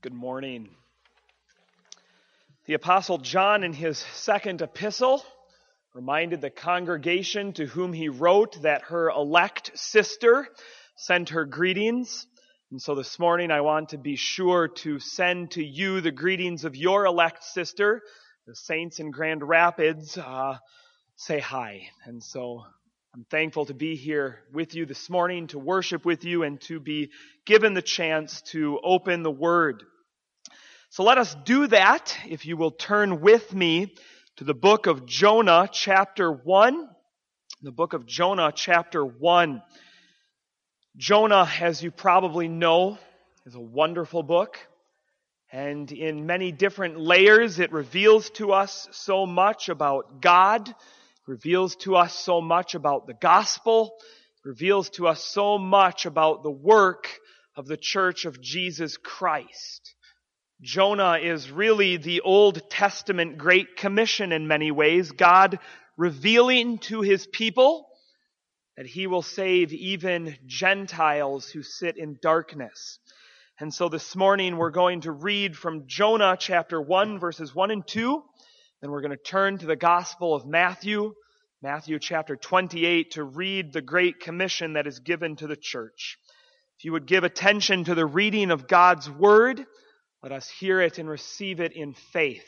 Good morning. The Apostle John, in his second epistle, reminded the congregation to whom he wrote that her elect sister sent her greetings. And so this morning I want to be sure to send to you the greetings of your elect sister. The saints in Grand Rapids say hi. And so I'm thankful to be here with you this morning, to worship with you, and to be given the chance to open the Word. So let us do that, if you will turn with me to the book of Jonah, chapter 1. The book of Jonah, chapter 1. Jonah, as you probably know, is a wonderful book. And in many different layers, it reveals to us so much about God. It reveals to us so much about the gospel. It reveals to us so much about the work of the Church of Jesus Christ. Jonah is really the Old Testament Great Commission in many ways. God revealing to His people that He will save even Gentiles who sit in darkness. And so this morning we're going to read from Jonah chapter 1, verses 1 and 2. Then we're going to turn to the Gospel of Matthew, Matthew chapter 28, to read the Great Commission that is given to the church. If you would give attention to the reading of God's Word, let us hear it and receive it in faith.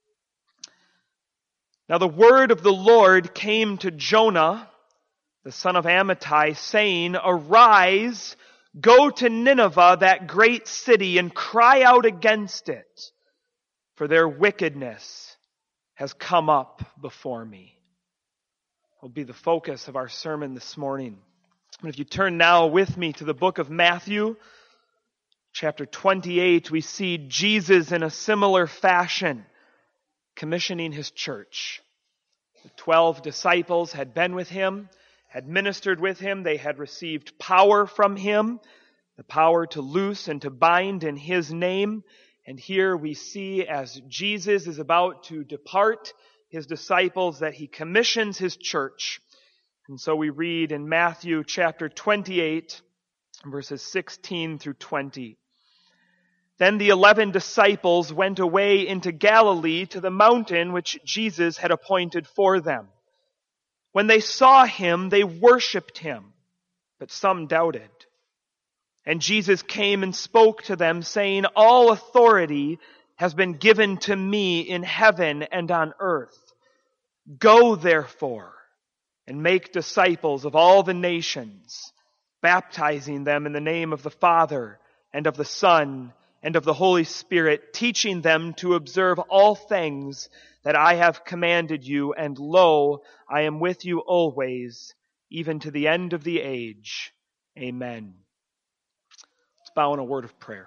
Now the word of the Lord came to Jonah, the son of Amittai, saying, "Arise, go to Nineveh, that great city, and cry out against it, for their wickedness has come up before me." Will be the focus of our sermon this morning. And if you turn now with me to the book of Matthew, chapter 28, we see Jesus in a similar fashion commissioning His church. The 12 disciples had been with Him, had ministered with Him. They had received power from Him, the power to loose and to bind in His name. And here we see, as Jesus is about to depart His disciples, that He commissions His church. And so we read in Matthew chapter 28, verses 16 through 20. Then the 11 disciples went away into Galilee to the mountain which Jesus had appointed for them. When they saw Him, they worshipped Him, but some doubted. And Jesus came and spoke to them, saying, "All authority has been given to me in heaven and on earth. Go, therefore, and make disciples of all the nations, baptizing them in the name of the Father and of the Son and of the Holy Spirit, teaching them to observe all things that I have commanded you, and lo, I am with you always, even to the end of the age. Amen." Let's bow in a word of prayer.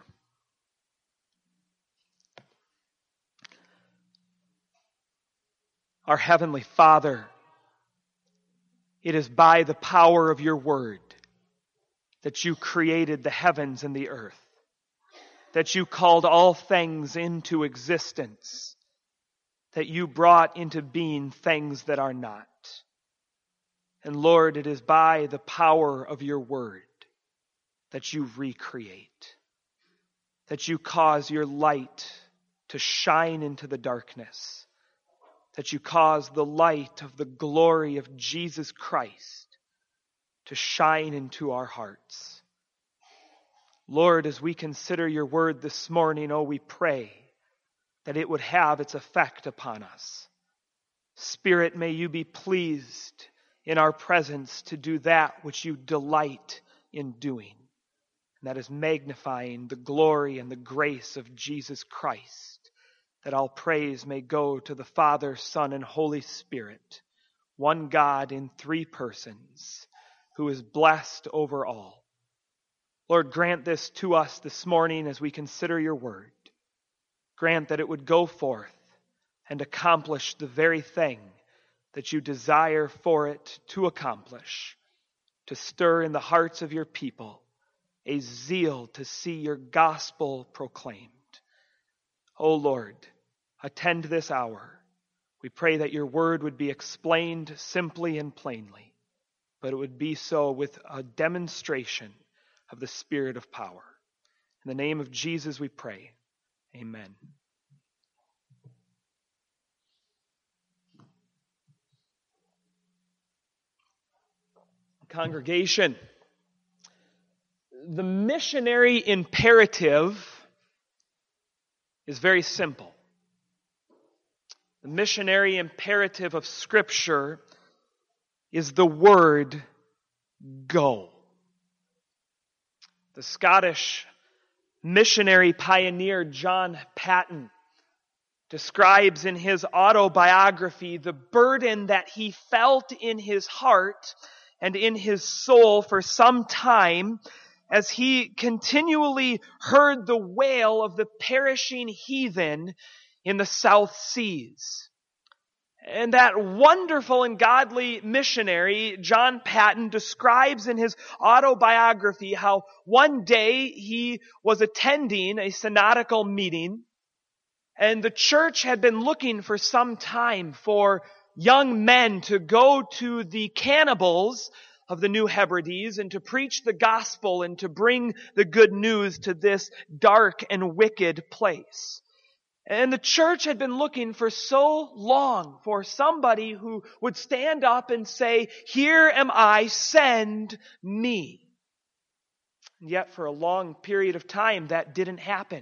Our Heavenly Father, it is by the power of your word that you created the heavens and the earth, that you called all things into existence, that you brought into being things that are not. And Lord, it is by the power of your word that you recreate, that you cause your light to shine into the darkness, that you cause the light of the glory of Jesus Christ to shine into our hearts. Lord, as we consider your word this morning, we pray that it would have its effect upon us. Spirit, may you be pleased in our presence to do that which you delight in doing, and that is magnifying the glory and the grace of Jesus Christ, that all praise may go to the Father, Son, and Holy Spirit, one God in three persons, who is blessed over all. Lord, grant this to us this morning as we consider your word. Grant that it would go forth and accomplish the very thing that you desire for it to accomplish, to stir in the hearts of your people a zeal to see your gospel proclaimed. O Lord, attend this hour. We pray that your word would be explained simply and plainly, but it would be so with a demonstration of the Spirit of power. In the name of Jesus we pray. Amen. Congregation, the missionary imperative is very simple. The missionary imperative of Scripture is the word go. The Scottish missionary pioneer John Paton describes in his autobiography the burden that he felt in his heart and in his soul for some time as he continually heard the wail of the perishing heathen in the South Seas. And that wonderful and godly missionary, John Paton, describes in his autobiography how one day he was attending a synodical meeting, and the church had been looking for some time for young men to go to the cannibals of the New Hebrides and to preach the gospel and to bring the good news to this dark and wicked place. And the church had been looking for so long for somebody who would stand up and say, "Here am I, send me." And yet for a long period of time that didn't happen.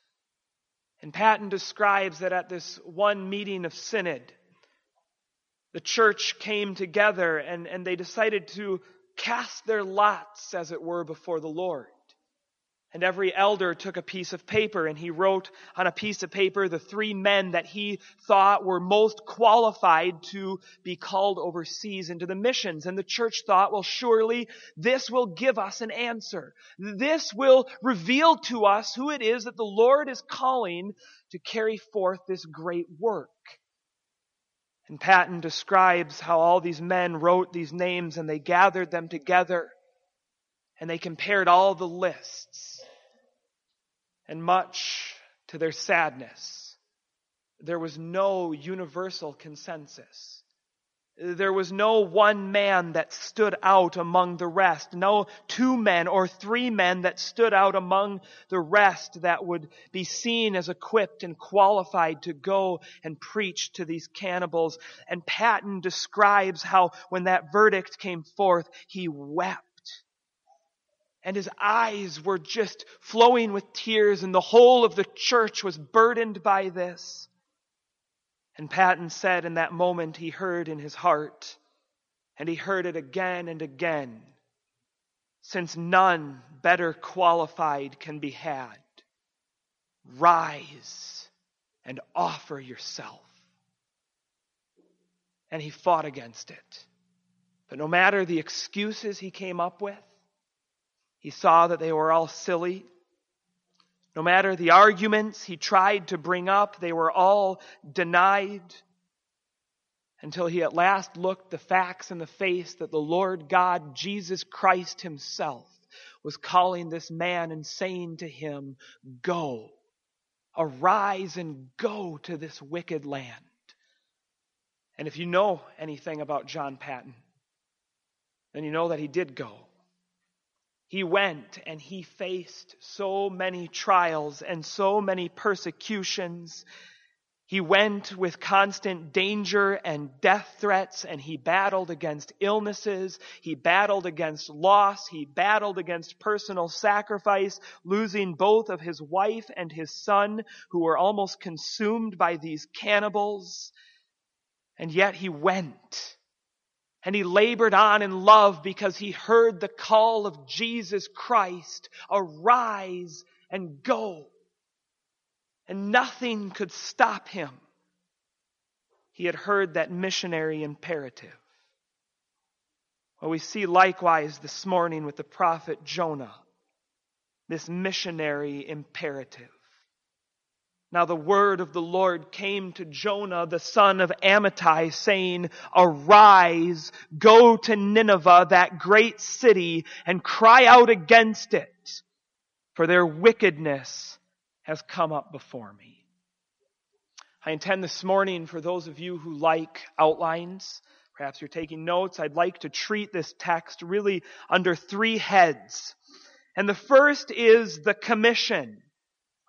And Paton describes that at this one meeting of synod, the church came together and they decided to cast their lots, as it were, before the Lord. And every elder took a piece of paper and he wrote on a piece of paper the 3 men that he thought were most qualified to be called overseas into the missions. And the church thought, well, surely this will give us an answer. This will reveal to us who it is that the Lord is calling to carry forth this great work. And Paton describes how all these men wrote these names and they gathered them together and they compared all the lists. And much to their sadness, there was no universal consensus. There was no one man that stood out among the rest. No 2 men or 3 men that stood out among the rest that would be seen as equipped and qualified to go and preach to these cannibals. And Paton describes how when that verdict came forth, he wept. And his eyes were just flowing with tears, and the whole of the church was burdened by this. And Paton said in that moment he heard in his heart, and he heard it again and again, since none better qualified can be had, rise and offer yourself. And he fought against it. But no matter the excuses he came up with, he saw that they were all silly. No matter the arguments he tried to bring up, they were all denied. Until he at last looked the facts in the face that the Lord God, Jesus Christ himself, was calling this man and saying to him, "Go, arise and go to this wicked land." And if you know anything about John Paton, then you know that he did go. He went and he faced so many trials and so many persecutions. He went with constant danger and death threats, and he battled against illnesses. He battled against loss. He battled against personal sacrifice, losing both of his wife and his son, who were almost consumed by these cannibals. And yet he went. And he labored on in love because he heard the call of Jesus Christ, "Arise and go." And nothing could stop him. He had heard that missionary imperative. Well, we see likewise this morning with the prophet Jonah, this missionary imperative. Now the word of the Lord came to Jonah, the son of Amittai, saying, "Arise, go to Nineveh, that great city, and cry out against it, for their wickedness has come up before me." I intend this morning, for those of you who like outlines, perhaps you're taking notes, I'd like to treat this text really under 3 heads. And the first is the commission.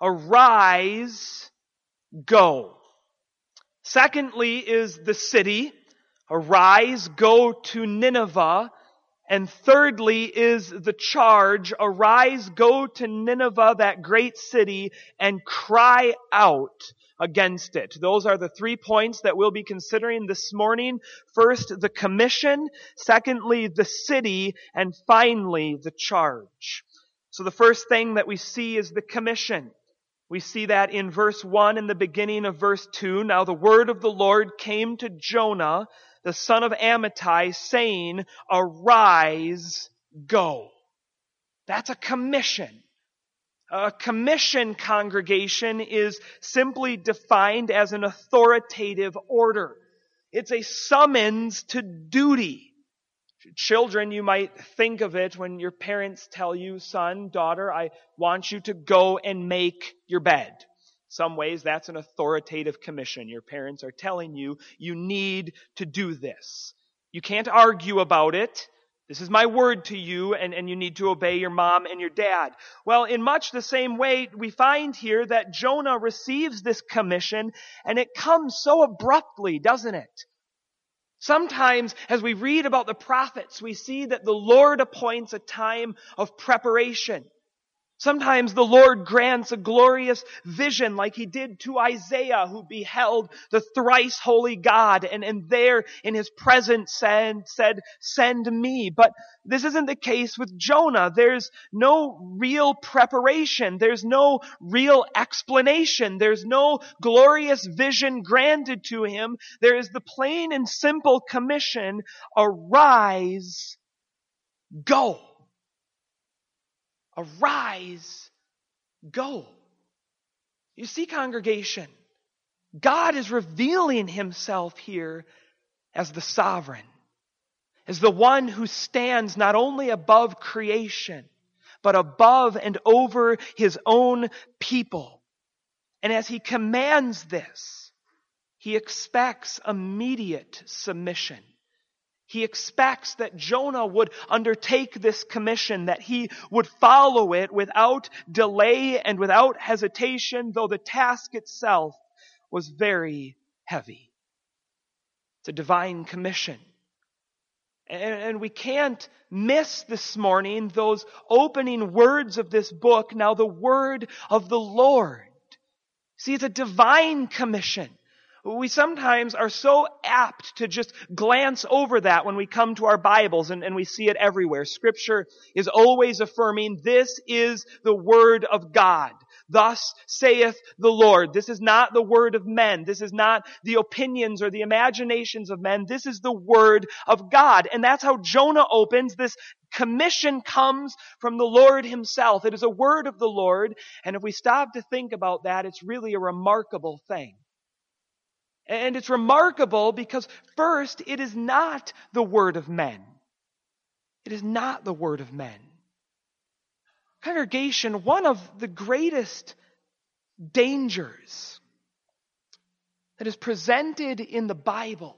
arise, go. Secondly is the city, arise, go to Nineveh. And thirdly is the charge, arise, go to Nineveh, that great city, and cry out against it. Those are the 3 points that we'll be considering this morning. First, the commission. Secondly, the city. And finally, the charge. So the first thing that we see is the commission. We see that in verse 1 and the beginning of verse 2. Now the word of the Lord came to Jonah, the son of Amittai, saying, arise, go. That's a commission. A commission, congregation, is simply defined as an authoritative order. It's a summons to duty. Children, you might think of it when your parents tell you, son, daughter, I want you to go and make your bed. Some ways that's an authoritative commission. Your parents are telling you, you need to do this. You can't argue about it. This is my word to you, and you need to obey your mom and your dad. Well, in much the same way, we find here that Jonah receives this commission, and it comes so abruptly, doesn't it? Sometimes, as we read about the prophets, we see that the Lord appoints a time of preparation. Sometimes the Lord grants a glorious vision like He did to Isaiah, who beheld the thrice holy God and there in His presence said, send me. But this isn't the case with Jonah. There's no real preparation. There's no real explanation. There's no glorious vision granted to him. There is the plain and simple commission, arise, go. Arise, go. You see, congregation, God is revealing Himself here as the sovereign, as the one who stands not only above creation, but above and over His own people. And as He commands this, He expects immediate submission. He expects that Jonah would undertake this commission, that he would follow it without delay and without hesitation, though the task itself was very heavy. It's a divine commission. And we can't miss this morning those opening words of this book, now the word of the Lord. See, it's a divine commission. We sometimes are so apt to just glance over that when we come to our Bibles, and we see it everywhere. Scripture is always affirming, this is the word of God. Thus saith the Lord. This is not the word of men. This is not the opinions or the imaginations of men. This is the word of God. And that's how Jonah opens. This commission comes from the Lord Himself. It is a word of the Lord. And if we stop to think about that, it's really a remarkable thing. And it's remarkable because, first, it is not the word of men. It is not the word of men. Congregation, one of the greatest dangers that is presented in the Bible,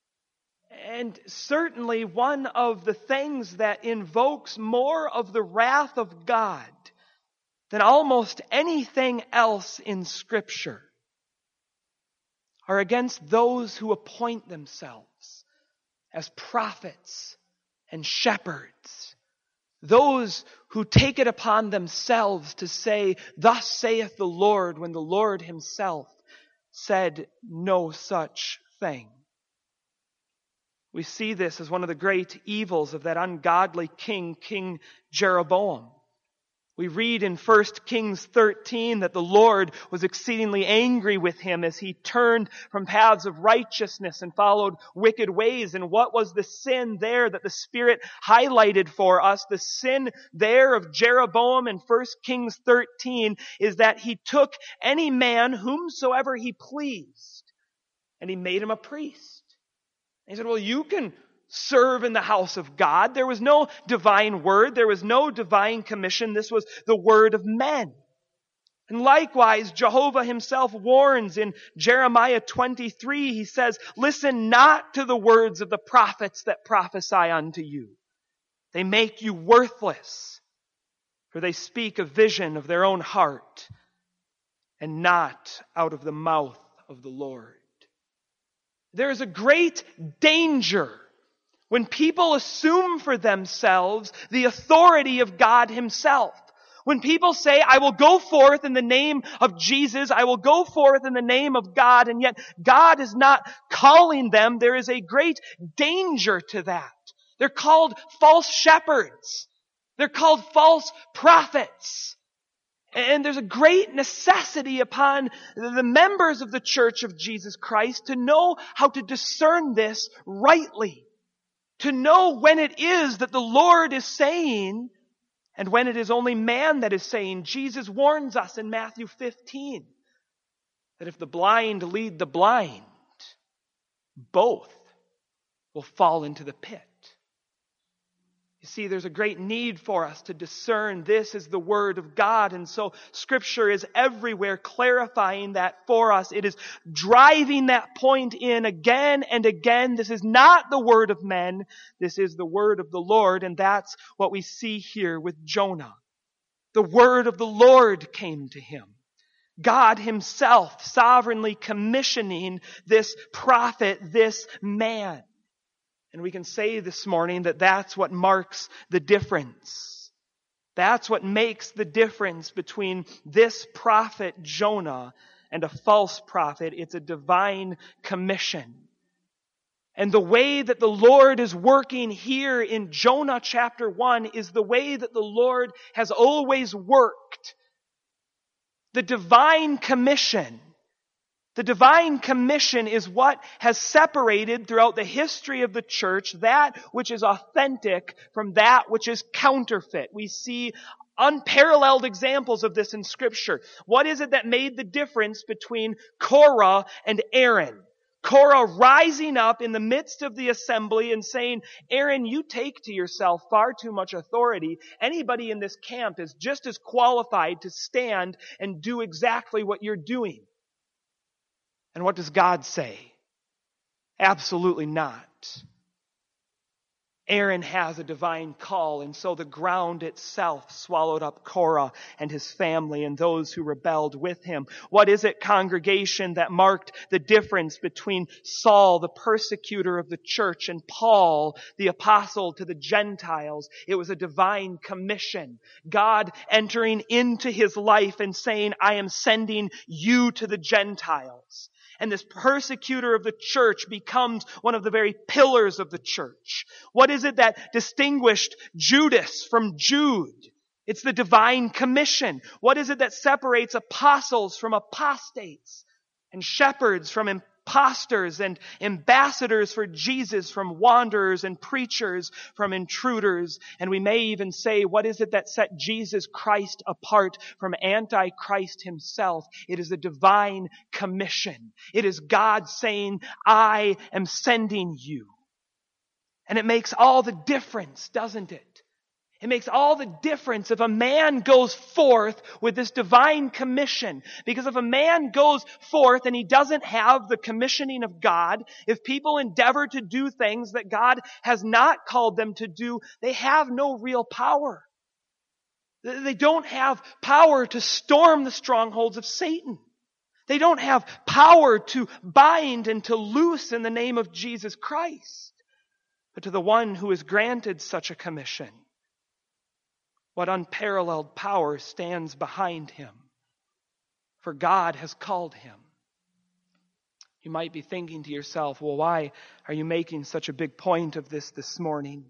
and certainly one of the things that invokes more of the wrath of God than almost anything else in Scripture, are against those who appoint themselves as prophets and shepherds. Those who take it upon themselves to say, thus saith the Lord, when the Lord Himself said no such thing. We see this as one of the great evils of that ungodly king, King Jeroboam. We read in 1 Kings 13 that the Lord was exceedingly angry with him as he turned from paths of righteousness and followed wicked ways. And what was the sin there that the Spirit highlighted for us? The sin there of Jeroboam in 1 Kings 13 is that he took any man whomsoever he pleased and he made him a priest. And he said, well, you can serve in the house of God. There was no divine word. There was no divine commission. This was the word of men. And likewise, Jehovah Himself warns in Jeremiah 23. He says, listen not to the words of the prophets that prophesy unto you. They make you worthless, for they speak a vision of their own heart, and not out of the mouth of the Lord. There is a great danger when people assume for themselves the authority of God Himself. When people say, I will go forth in the name of Jesus, I will go forth in the name of God, and yet God is not calling them, there is a great danger to that. They're called false shepherds. They're called false prophets. And there's a great necessity upon the members of the Church of Jesus Christ to know how to discern this rightly. To know when it is that the Lord is saying and when it is only man that is saying. Jesus warns us in Matthew 15 that if the blind lead the blind, both will fall into the pit. You see, there's a great need for us to discern this is the Word of God. And so Scripture is everywhere clarifying that for us. It is driving that point in again and again. This is not the word of men. This is the word of the Lord. And that's what we see here with Jonah. The word of the Lord came to him. God Himself sovereignly commissioning this prophet, this man. And we can say this morning that that's what marks the difference. That's what makes the difference between this prophet Jonah and a false prophet. It's a divine commission. And the way that the Lord is working here in Jonah chapter 1 is the way that the Lord has always worked. The divine commission. The divine commission is what has separated throughout the history of the church that which is authentic from that which is counterfeit. We see unparalleled examples of this in Scripture. What is it that made the difference between Korah and Aaron? Korah rising up in the midst of the assembly and saying, Aaron, you take to yourself far too much authority. Anybody in this camp is just as qualified to stand and do exactly what you're doing. And what does God say? Absolutely not. Aaron has a divine call, and so the ground itself swallowed up Korah and his family and those who rebelled with him. What is it, congregation, that marked the difference between Saul, the persecutor of the church, and Paul, the apostle to the Gentiles? It was a divine commission. God entering into his life and saying, I am sending you to the Gentiles. And this persecutor of the church becomes one of the very pillars of the church. What is it that distinguished Judas from Jude? It's the divine commission. What is it that separates apostles from apostates and shepherds from impostors and ambassadors for Jesus from wanderers and preachers from intruders? And we may even say, what is it that set Jesus Christ apart from Antichrist himself? It is a divine commission. It is God saying, I am sending you. And it makes all the difference, doesn't it? It makes all the difference if a man goes forth with this divine commission. Because if a man goes forth and he doesn't have the commissioning of God, if people endeavor to do things that God has not called them to do, they have no real power. They don't have power to storm the strongholds of Satan. They don't have power to bind and to loose in the name of Jesus Christ. But to the one who is granted such a commission, what unparalleled power stands behind him? For God has called him. You might be thinking to yourself, well, why are you making such a big point of this morning?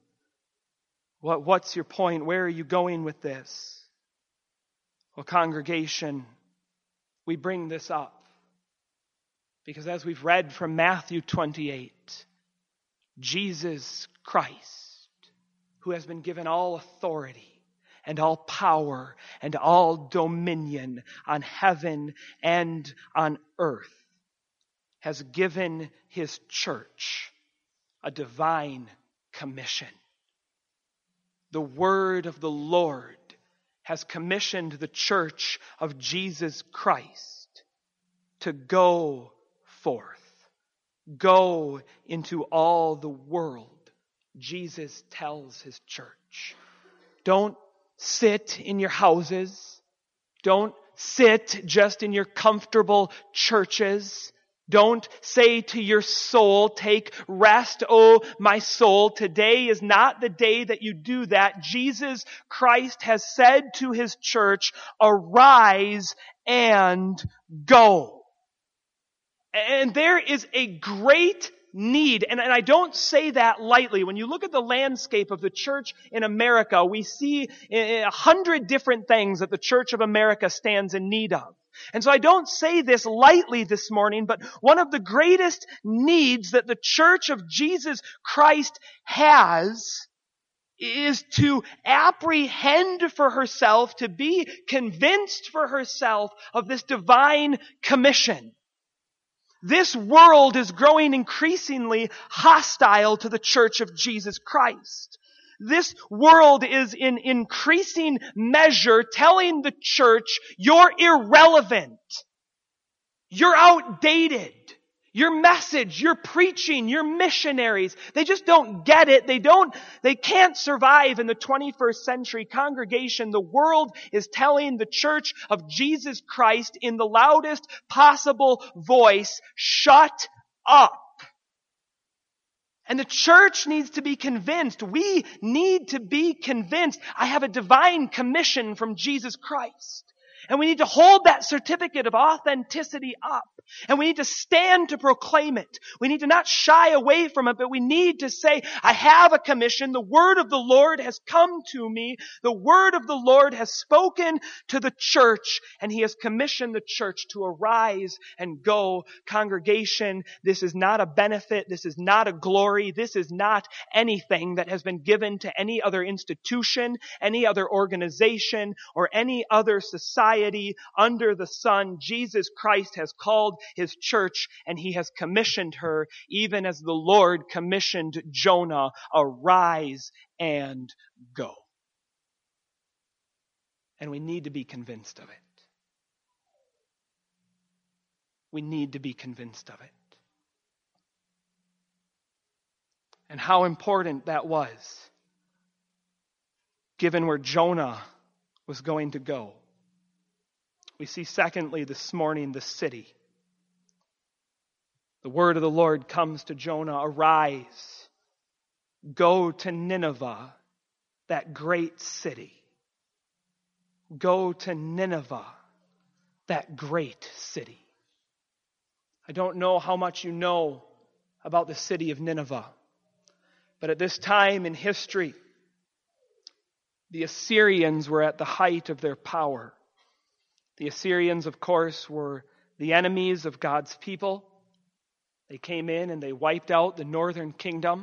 What's your point? Where are you going with this? Well, congregation, we bring this up because as we've read from Matthew 28, Jesus Christ, who has been given all authority and all power and all dominion on heaven and on earth, has given his church a divine commission. The word of the Lord has commissioned the church of Jesus Christ to go forth. Go into all the world, Jesus tells his church. Don't sit in your houses. Don't sit just in your comfortable churches. Don't say to your soul, take rest, oh my soul. Today is not the day that you do that. Jesus Christ has said to his church, arise and go. And there is a great need, and I don't say that lightly. When you look at the landscape of the church in America, we see 100 different things that the Church of America stands in need of. And so I don't say this lightly this morning, but one of the greatest needs that the Church of Jesus Christ has is to apprehend for herself, to be convinced for herself of this divine commission. This world is growing increasingly hostile to the Church of Jesus Christ. This world is in increasing measure telling the church, you're irrelevant. You're outdated. Your message, your preaching, your missionaries, they just don't get it. They can't survive in the 21st century congregation. The world is telling the Church of Jesus Christ in the loudest possible voice, shut up. And the church needs to be convinced. We need to be convinced. I have a divine commission from Jesus Christ. And we need to hold that certificate of authenticity up. And we need to stand to proclaim it. We need to not shy away from it, but we need to say, I have a commission. The word of the Lord has come to me. The word of the Lord has spoken to the church, and he has commissioned the church to arise and go. Congregation, this is not a benefit. This is not a glory. This is not anything that has been given to any other institution, any other organization, or any other society under the sun. Jesus Christ has called his church, and he has commissioned her, even as the Lord commissioned Jonah, arise and go. And we need to be convinced of it. We need to be convinced of it. And how important that was, given where Jonah was going to go. We see secondly this morning the city. The word of the Lord comes to Jonah, arise, go to Nineveh, that great city. Go to Nineveh, that great city. I don't know how much you know about the city of Nineveh, but at this time in history, the Assyrians were at the height of their power. The Assyrians, of course, were the enemies of God's people. They came in and they wiped out the northern kingdom.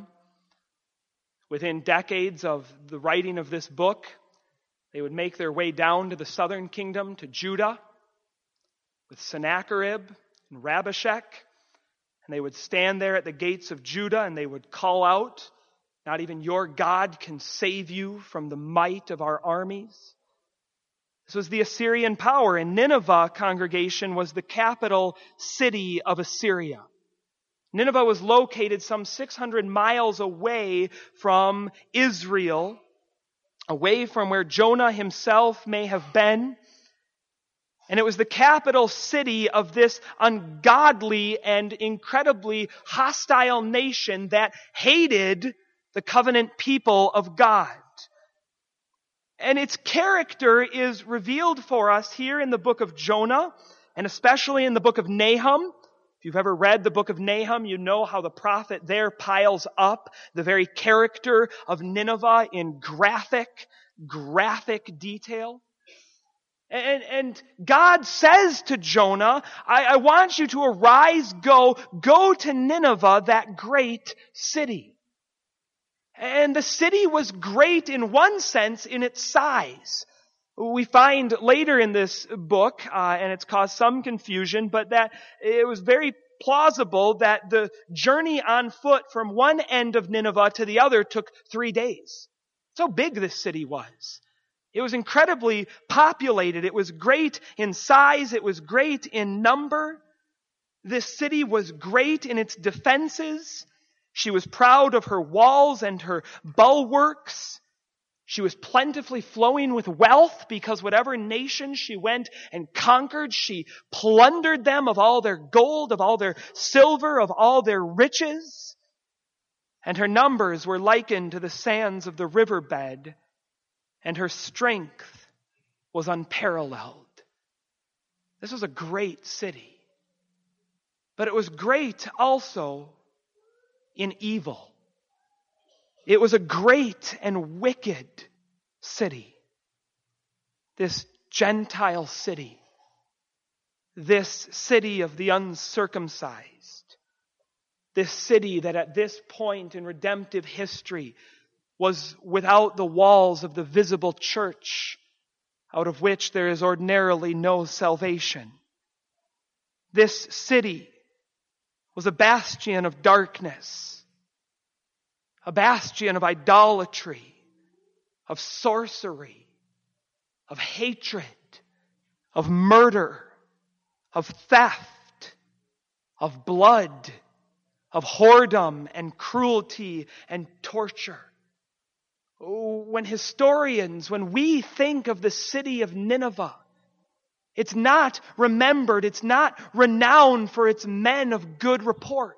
Within decades of the writing of this book, they would make their way down to the southern kingdom, to Judah, with Sennacherib and Rabashak. And they would stand there at the gates of Judah and they would call out, not even your God can save you from the might of our armies. This was the Assyrian power, and Nineveh, congregation, was the capital city of Assyria. Nineveh was located some 600 miles away from Israel, away from where Jonah himself may have been. And it was the capital city of this ungodly and incredibly hostile nation that hated the covenant people of God. And its character is revealed for us here in the book of Jonah, and especially in the book of Nahum. If you've ever read the book of Nahum, you know how the prophet there piles up the very character of Nineveh in graphic detail. And God says to Jonah, I want you to arise, go to Nineveh, that great city. And the city was great in one sense in its size. We find later in this book, and it's caused some confusion, but that it was very plausible that the journey on foot from one end of Nineveh to the other took 3 days. That's how big this city was. It was incredibly populated. It was great in size. It was great in number. This city was great in its defenses. She was proud of her walls and her bulwarks. She was plentifully flowing with wealth because whatever nation she went and conquered, she plundered them of all their gold, of all their silver, of all their riches. And her numbers were likened to the sands of the riverbed, and her strength was unparalleled. This was a great city. But it was great also in evil. It was a great and wicked city. This Gentile city. This city of the uncircumcised. This city that at this point in redemptive history was without the walls of the visible church, out of which there is ordinarily no salvation. This city was a bastion of darkness. A bastion of idolatry, of sorcery, of hatred, of murder, of theft, of blood, of whoredom and cruelty and torture. When we think of the city of Nineveh, it's not remembered, it's not renowned for its men of good report.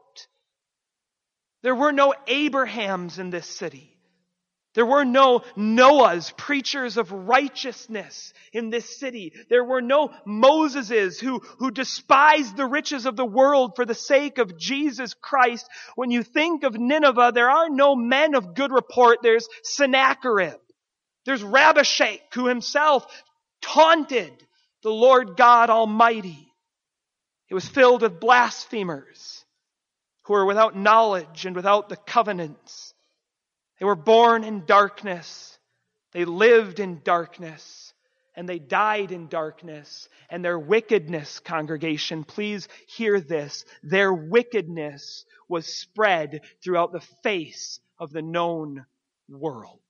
There were no Abrahams in this city. There were no Noahs, preachers of righteousness in this city. There were no Moseses who despised the riches of the world for the sake of Jesus Christ. When you think of Nineveh, there are no men of good report. There's Sennacherib. There's Rabshakeh, who himself taunted the Lord God Almighty. It was filled with blasphemers who were without knowledge and without the covenants. They were born in darkness. They lived in darkness. And they died in darkness. And their wickedness, congregation, please hear this. Their wickedness was spread throughout the face of the known world.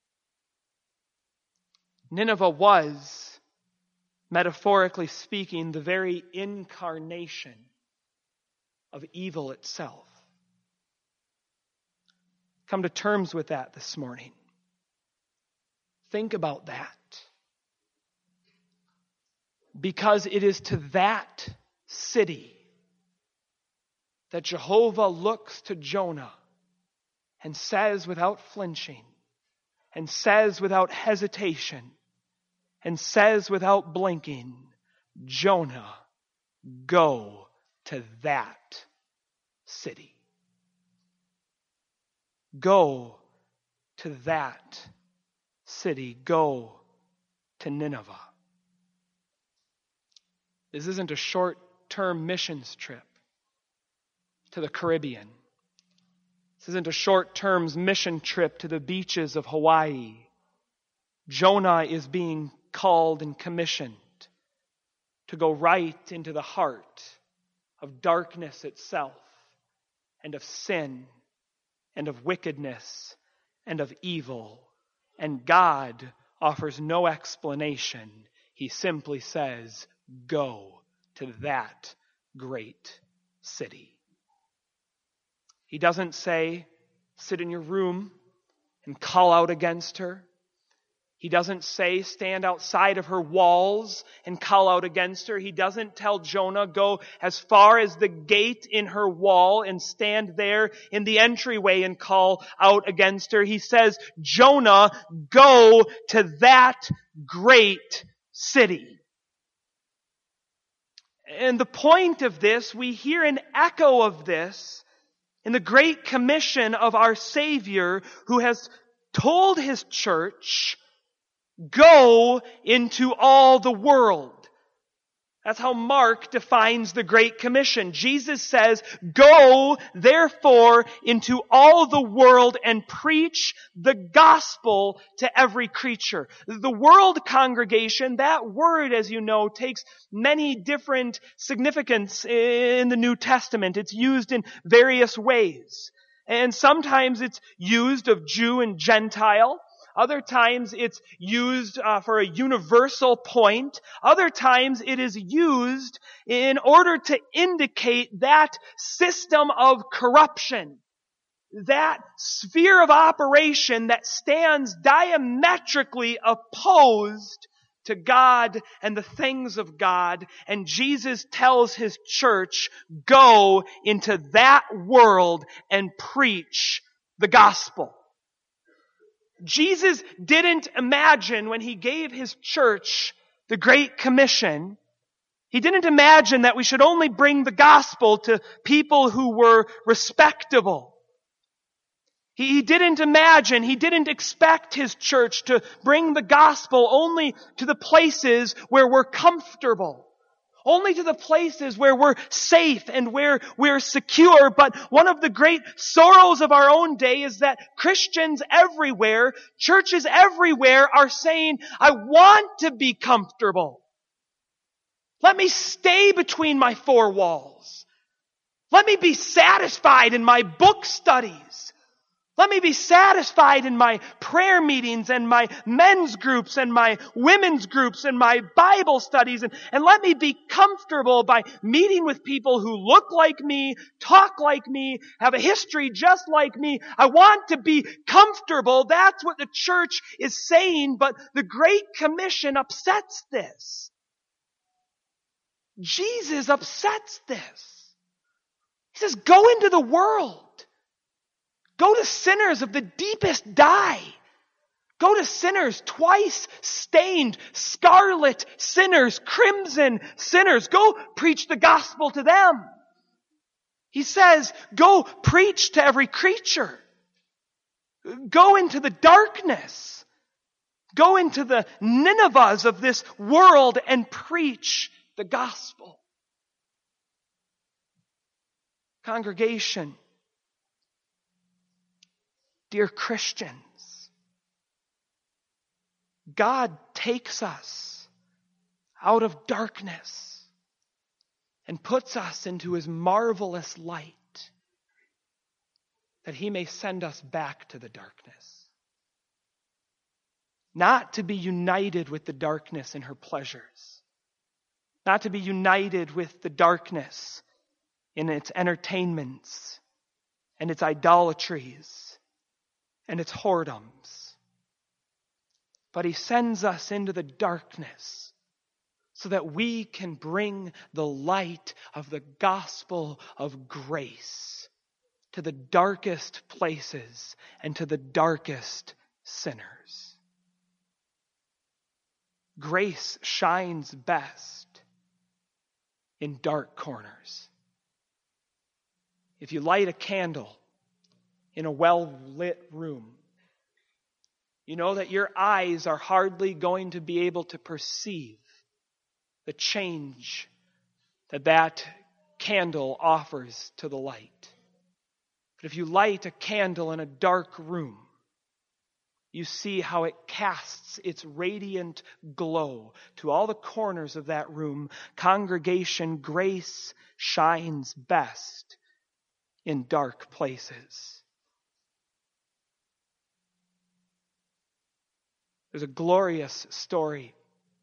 Nineveh was, metaphorically speaking, the very incarnation of evil itself. Come to terms with that this morning. Think about that. Because it is to that city that Jehovah looks to Jonah and says without flinching, and says without hesitation, and says without blinking, Jonah, go to that city. Go to that city. Go to Nineveh. This isn't a short-term missions trip to the Caribbean. This isn't a short-term mission trip to the beaches of Hawaii. Jonah is being called and commissioned to go right into the heart of darkness itself, and of sin, and of wickedness, and of evil. And God offers no explanation. He simply says, go to that great city. He doesn't say, sit in your room and call out against her. He doesn't say, stand outside of her walls and call out against her. He doesn't tell Jonah, go as far as the gate in her wall and stand there in the entryway and call out against her. He says, Jonah, go to that great city. And the point of this, we hear an echo of this in the great commission of our Savior, who has told His church, go into all the world. That's how Mark defines the Great Commission. Jesus says, go, therefore, into all the world and preach the gospel to every creature. The world, congregation, that word, as you know, takes many different significance in the New Testament. It's used in various ways. And sometimes it's used of Jew and Gentile. Other times it's used for a universal point. Other times it is used in order to indicate that system of corruption that sphere of operation that stands diametrically opposed to God and the things of God. And Jesus tells his church, go into that world and preach the gospel. Jesus didn't imagine when he gave his church the Great Commission, he didn't imagine that we should only bring the gospel to people who were respectable. He didn't expect his church to bring the gospel only to the places where we're comfortable. Only to the places where we're safe and where we're secure. But one of the great sorrows of our own day is that Christians everywhere, churches everywhere are saying, I want to be comfortable. Let me stay between my four walls. Let me be satisfied in my book studies. Let me be satisfied in my prayer meetings and my men's groups and my women's groups and my Bible studies. And let me be comfortable by meeting with people who look like me, talk like me, have a history just like me. I want to be comfortable. That's what the church is saying, but the Great Commission upsets this. Jesus upsets this. He says, go into the world. Go to sinners of the deepest dye. Go to sinners twice stained, scarlet sinners, crimson sinners. Go preach the gospel to them. He says, go preach to every creature. Go into the darkness. Go into the Ninevehs of this world and preach the gospel. Congregation, dear Christians, God takes us out of darkness and puts us into his marvelous light that he may send us back to the darkness. Not to be united with the darkness in her pleasures. Not to be united with the darkness in its entertainments and its idolatries and its whoredoms. But he sends us into the darkness so that we can bring the light of the gospel of grace to the darkest places and to the darkest sinners. Grace shines best in dark corners. If you light a candle in a well-lit room, you know that your eyes are hardly going to be able to perceive the change that that candle offers to the light. But if you light a candle in a dark room, you see how it casts its radiant glow to all the corners of that room. Congregation, grace shines best in dark places. There's a glorious story.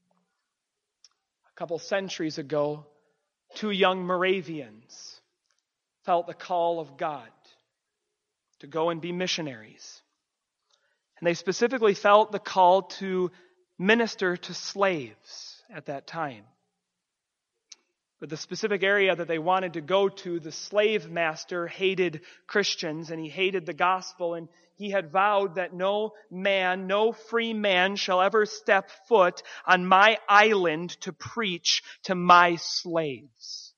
A couple centuries ago, two young Moravians felt the call of God to go and be missionaries. And they specifically felt the call to minister to slaves at that time. But the specific area that they wanted to go to, the slave master hated Christians and he hated the gospel, and he had vowed that no man, no free man shall ever step foot on my island to preach to my slaves.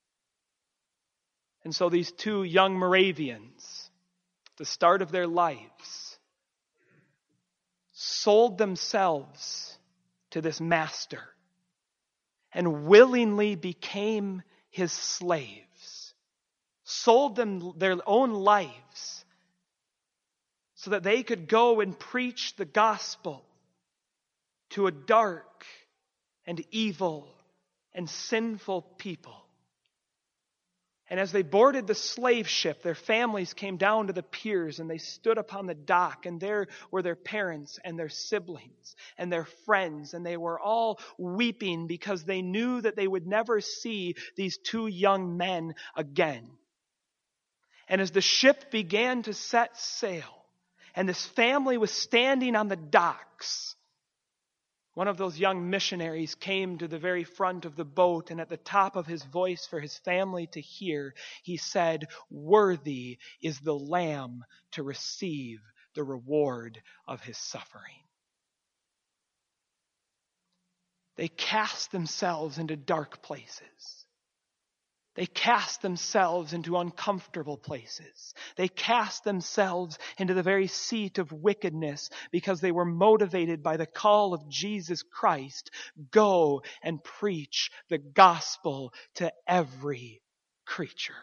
And so these two young Moravians, at the start of their lives, sold themselves to this master and willingly became his slaves, sold them their own lives so that they could go and preach the gospel to a dark and evil and sinful people. And as they boarded the slave ship, their families came down to the piers and they stood upon the dock, and there were their parents and their siblings and their friends, and they were all weeping because they knew that they would never see these two young men again. And as the ship began to set sail, and this family was standing on the docks, one of those young missionaries came to the very front of the boat, and at the top of his voice for his family to hear, he said, "Worthy is the Lamb to receive the reward of his suffering." They cast themselves into dark places. They cast themselves into uncomfortable places. They cast themselves into the very seat of wickedness because they were motivated by the call of Jesus Christ. Go and preach the gospel to every creature.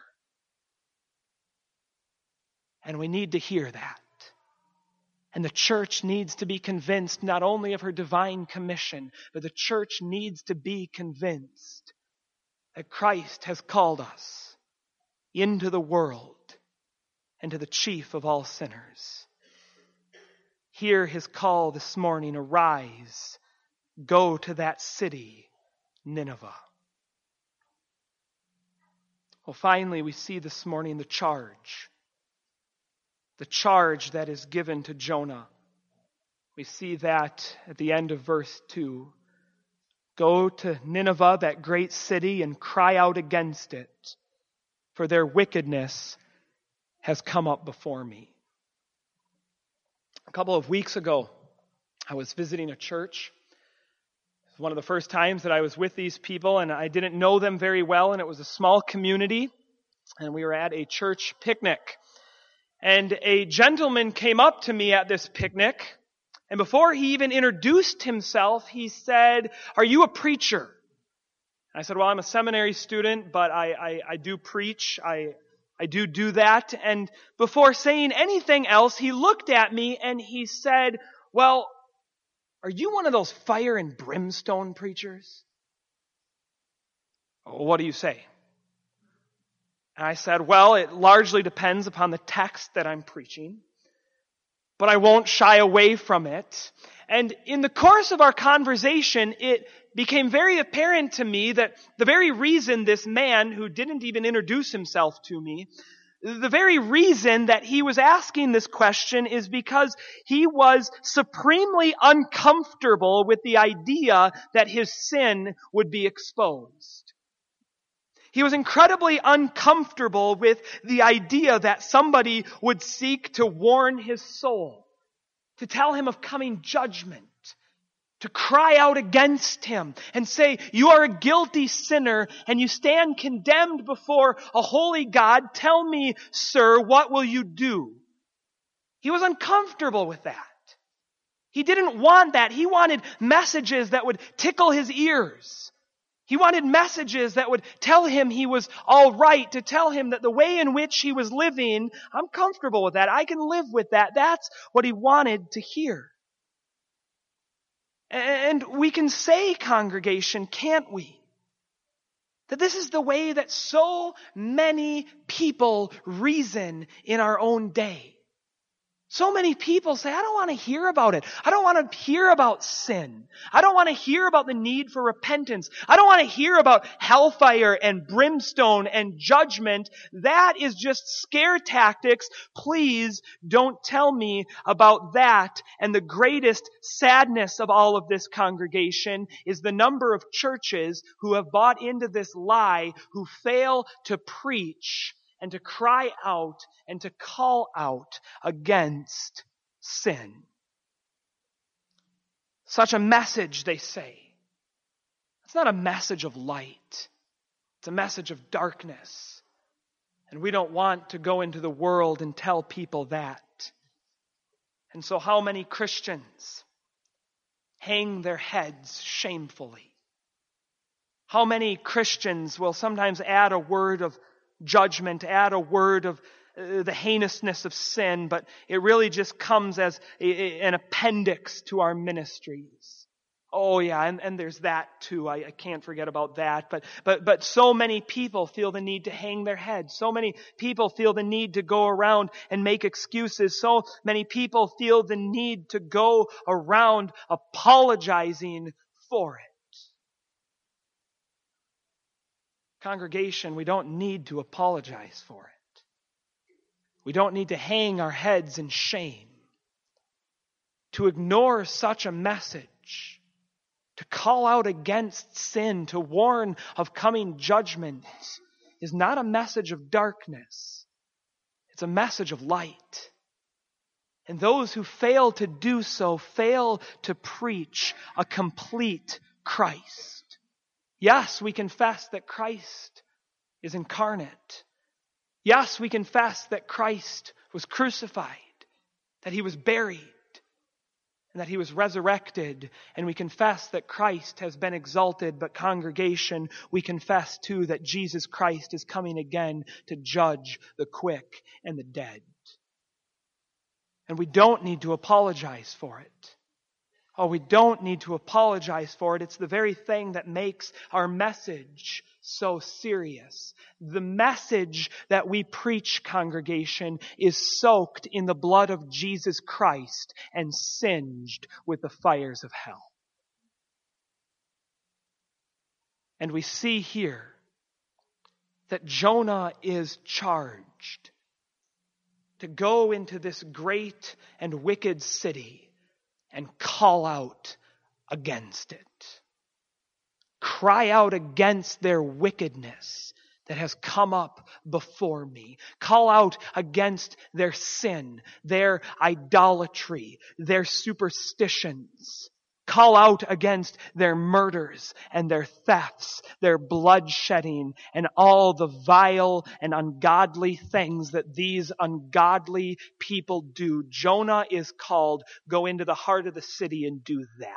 And we need to hear that. And the church needs to be convinced not only of her divine commission, but the church needs to be convinced that Christ has called us into the world and to the chief of all sinners. Hear his call this morning, arise, go to that city, Nineveh. Well, finally, we see this morning the charge that is given to Jonah. We see that at the end of verse 2. Go to Nineveh, that great city, and cry out against it, for their wickedness has come up before me. A couple of weeks ago, I was visiting a church. It was one of the first times that I was with these people, and I didn't know them very well, and it was a small community, and we were at a church picnic. And a gentleman came up to me at this picnic, and before he even introduced himself, he said, "Are you a preacher?" I said, "Well, I'm a seminary student, but I do preach. I do that." And before saying anything else, he looked at me and he said, "Well, are you one of those fire and brimstone preachers?" "Oh, what do you say?" And I said, "Well, it largely depends upon the text that I'm preaching, but I won't shy away from it." And in the course of our conversation, it became very apparent to me that the very reason this man, who didn't even introduce himself to me, the very reason that he was asking this question is because he was supremely uncomfortable with the idea that his sin would be exposed. He was incredibly uncomfortable with the idea that somebody would seek to warn his soul, to tell him of coming judgment, to cry out against him and say, "You are a guilty sinner and you stand condemned before a holy God. Tell me, sir, what will you do?" He was uncomfortable with that. He didn't want that. He wanted messages that would tickle his ears. He wanted messages that would tell him he was all right, to tell him that the way in which he was living, I'm comfortable with that. I can live with that. That's what he wanted to hear. And we can say, congregation, can't we, that this is the way that so many people reason in our own day. So many people say, "I don't want to hear about it. I don't want to hear about sin. I don't want to hear about the need for repentance. I don't want to hear about hellfire and brimstone and judgment. That is just scare tactics. Please don't tell me about that." And the greatest sadness of all of this, congregation, is the number of churches who have bought into this lie, who fail to preach and to cry out and to call out against sin. Such a message, they say, it's not a message of light. It's a message of darkness. And we don't want to go into the world and tell people that. And so how many Christians hang their heads shamefully? How many Christians will sometimes add a word of judgment, add a word of the heinousness of sin, but it really just comes as an appendix to our ministries. Oh yeah, and there's that too. I can't forget about that. But so many people feel the need to hang their heads. So many people feel the need to go around and make excuses. So many people feel the need to go around apologizing for it. Congregation, we don't need to apologize for it. We don't need to hang our heads in shame. To ignore such a message, to call out against sin, to warn of coming judgment, is not a message of darkness. It's a message of light. And those who fail to do so fail to preach a complete Christ. Yes, we confess that Christ is incarnate. Yes, we confess that Christ was crucified, that he was buried, and that he was resurrected. And we confess that Christ has been exalted. But congregation, we confess too that Jesus Christ is coming again to judge the quick and the dead. And we don't need to apologize for it. Oh, we don't need to apologize for it. It's the very thing that makes our message so serious. The message that we preach, congregation, is soaked in the blood of Jesus Christ and singed with the fires of hell. And we see here that Jonah is charged to go into this great and wicked city and call out against it. Cry out against their wickedness that has come up before me. Call out against their sin, their idolatry, their superstitions. Call out against their murders and their thefts, their bloodshedding, and all the vile and ungodly things that these ungodly people do. Jonah is called, go into the heart of the city and do that.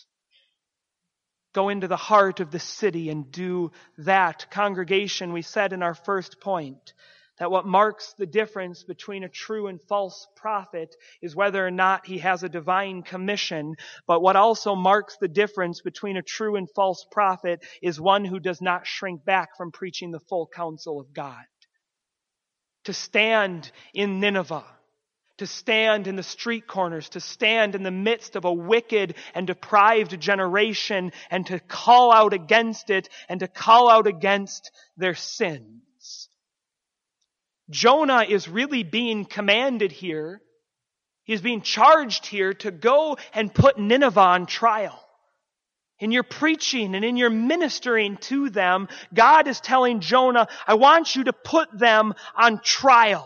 Go into the heart of the city and do that. Congregation, we said in our first point that what marks the difference between a true and false prophet is whether or not he has a divine commission. But what also marks the difference between a true and false prophet is one who does not shrink back from preaching the full counsel of God. To stand in Nineveh, to stand in the street corners, to stand in the midst of a wicked and deprived generation and to call out against it and to call out against their sins. Jonah is really being commanded here. He's being charged here to go and put Nineveh on trial. In your preaching and in your ministering to them, God is telling Jonah, I want you to put them on trial.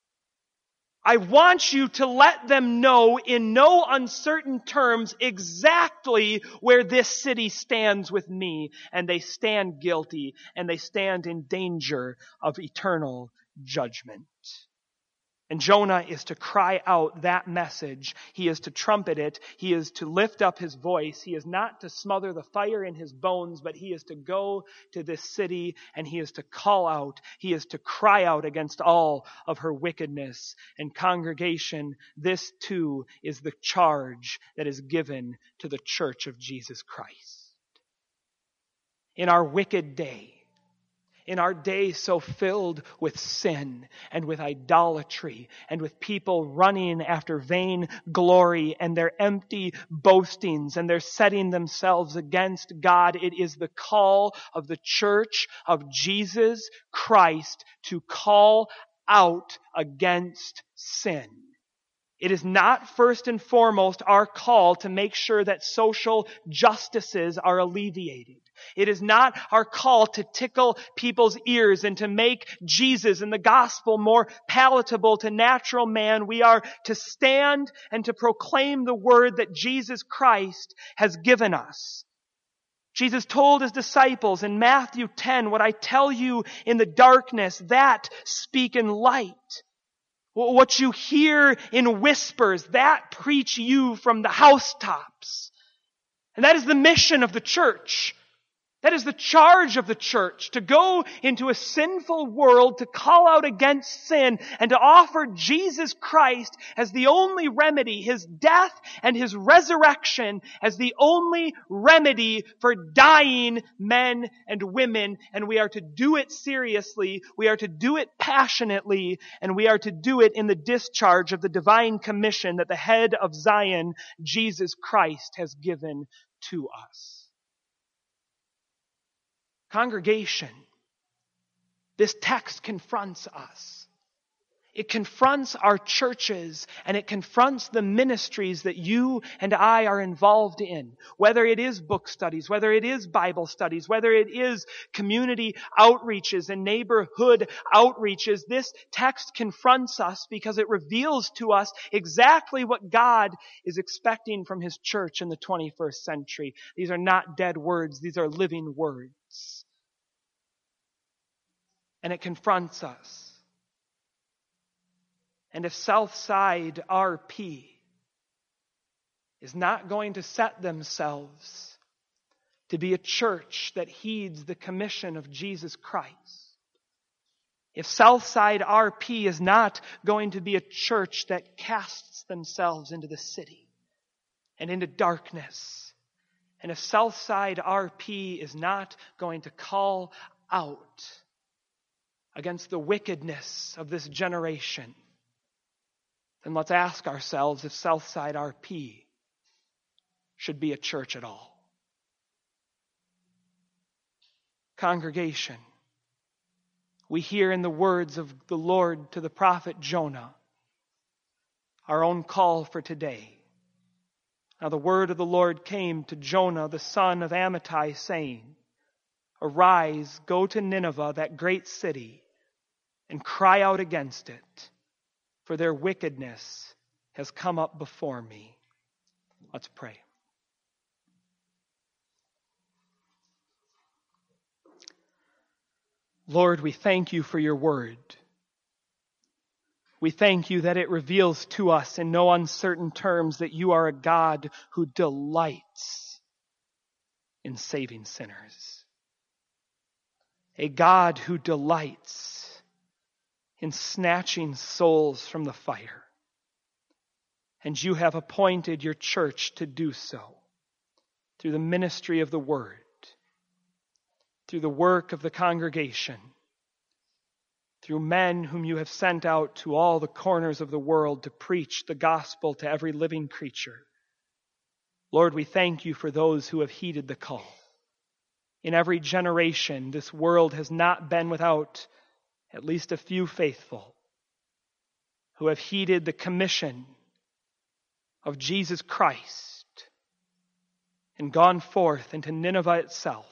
I want you to let them know in no uncertain terms exactly where this city stands with me. And they stand guilty and they stand in danger of eternal judgment. And Jonah is to cry out that message. He is to trumpet it. He is to lift up his voice. He is not to smother the fire in his bones, but he is to go to this city and he is to call out. He is to cry out against all of her wickedness. And congregation, this too is the charge that is given to the church of Jesus Christ. In our wicked day, in our day so filled with sin and with idolatry and with people running after vain glory and their empty boastings and their setting themselves against God, it is the call of the church of Jesus Christ to call out against sin. It is not first and foremost our call to make sure that social justices are alleviated. It is not our call to tickle people's ears and to make Jesus and the gospel more palatable to natural man. We are to stand and to proclaim the word that Jesus Christ has given us. Jesus told his disciples in Matthew 10, what I tell you in the darkness, that speak in light. What you hear in whispers, that preach you from the housetops. And that is the mission of the church. That is the charge of the church, to go into a sinful world, to call out against sin, and to offer Jesus Christ as the only remedy, his death and his resurrection as the only remedy for dying men and women. And we are to do it seriously, we are to do it passionately, and we are to do it in the discharge of the divine commission that the head of Zion, Jesus Christ, has given to us. Congregation, this text confronts us. It confronts our churches, and it confronts the ministries that you and I are involved in. Whether it is book studies, whether it is Bible studies, whether it is community outreaches and neighborhood outreaches, this text confronts us because it reveals to us exactly what God is expecting from His church in the 21st century. These are not dead words, these are living words. And it confronts us. And if Southside RP is not going to set themselves to be a church that heeds the commission of Jesus Christ, if Southside RP is not going to be a church that casts themselves into the city and into darkness, and if Southside RP is not going to call out against the wickedness of this generation, then let's ask ourselves if Southside RP should be a church at all. Congregation, we hear in the words of the Lord to the prophet Jonah our own call for today. Now the word of the Lord came to Jonah, the son of Amittai, saying, "Arise, go to Nineveh, that great city, and cry out against it, for their wickedness has come up before me." Let's pray. Lord, we thank you for your word. We thank you that it reveals to us in no uncertain terms that you are a God who delights in saving sinners. A God who delights in snatching souls from the fire. And you have appointed your church to do so through the ministry of the word, through the work of the congregation, through men whom you have sent out to all the corners of the world to preach the gospel to every living creature. Lord, we thank you for those who have heeded the call. In every generation, this world has not been without at least a few faithful who have heeded the commission of Jesus Christ and gone forth into Nineveh itself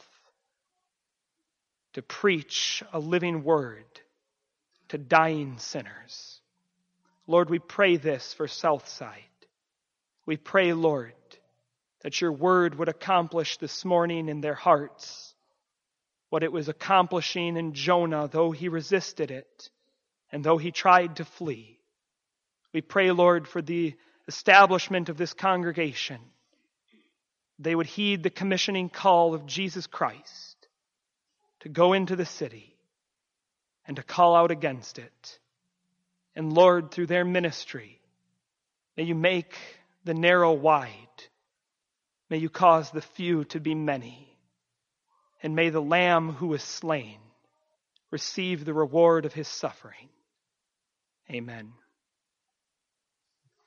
to preach a living word to dying sinners. Lord, we pray this for Southside. We pray, Lord, that your word would accomplish this morning in their hearts what it was accomplishing in Jonah, though he resisted it and though he tried to flee. We pray, Lord, for the establishment of this congregation. They would heed the commissioning call of Jesus Christ to go into the city and to call out against it. And Lord, through their ministry, may you make the narrow wide. May you cause the few to be many. And may the Lamb who was slain receive the reward of his suffering. Amen.